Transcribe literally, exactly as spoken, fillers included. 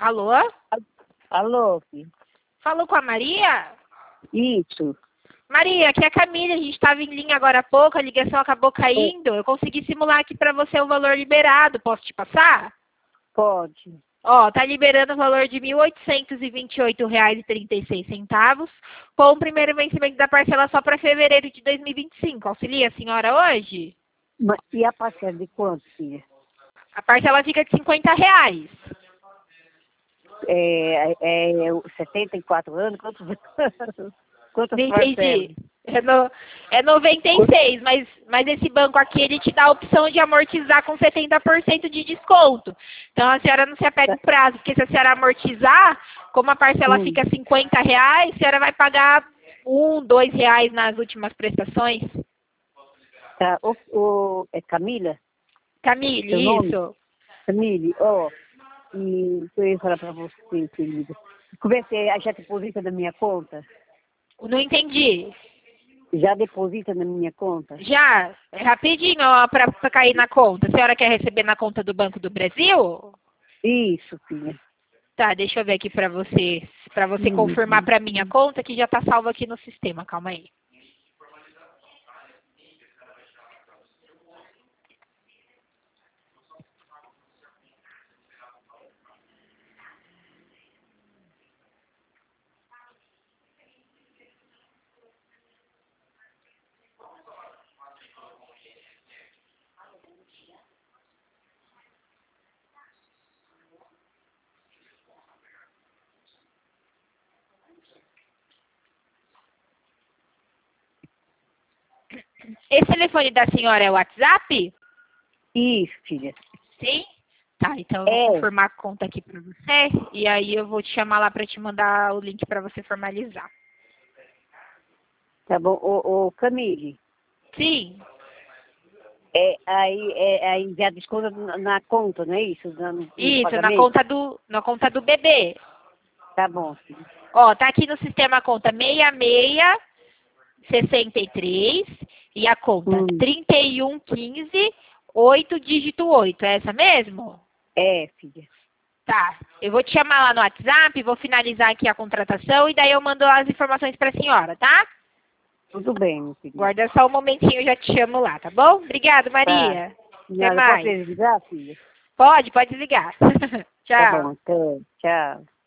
Alô? Alô, filho? Falou com a Maria? Isso. Maria, aqui é a Camila, a gente estava em linha agora há pouco, a ligação acabou caindo. Eu consegui simular aqui para você o valor liberado. Posso te passar? Pode. Ó, tá liberando o valor de mil oitocentos e vinte e oito reais e trinta e seis centavos, com o primeiro vencimento da parcela só para fevereiro de dois mil e vinte e cinco. Auxilia a senhora hoje? Mas, e a parcela de quanto, filha? A parcela fica de cinquenta reais. É, é, é setenta e quatro anos? Quantos, quantas Não parcelas? entendi. É, no, é noventa e seis, mas, mas esse banco aqui, ele te dá a opção de amortizar com setenta por cento de desconto. Então, a senhora não se apega o prazo, porque se a senhora amortizar, como a parcela Hum. fica cinquenta reais, a senhora vai pagar um, dois reais nas últimas prestações. Tá, o, o, é Camila? Camille, Seu nome? isso. Camille, ó, e eu ia falar pra você, querida. Como é que é? Já deposita na minha conta? Não entendi. Já deposita na minha conta? Já, é rapidinho, ó, pra, pra cair na conta. A senhora quer receber na conta do Banco do Brasil? Isso, filha. Tá, deixa eu ver aqui pra você, pra você Uhum. confirmar pra minha conta que já tá salvo aqui no sistema. Calma aí. Esse telefone da senhora é o WhatsApp? Isso, filha. Sim? Tá, então eu vou É. confirmar a conta aqui pra você e aí eu vou te chamar lá pra te mandar o link pra você formalizar. Tá bom. Ô, ô Camille, Sim, é, aí, é, aí já desconta na, na conta, não é isso? Na- no, no isso, na pagamento? conta do, na conta do bebê. Tá bom, filha. Ó, tá aqui no sistema a conta seis seis sessenta e três e a conta Hum. trinta e um quinze, oito dígito oito. É essa mesmo? É, filha. Tá. Eu vou te chamar lá no WhatsApp, vou finalizar aqui a contratação e daí eu mando as informações pra senhora, tá? Tudo bem, meu filho. Guarda só um momentinho, eu já te chamo lá, tá bom? Obrigada, Maria. Até Nada, posso mais. desligar, filha? Pode, pode ligar. Tá Tchau. bom, até. Tchau.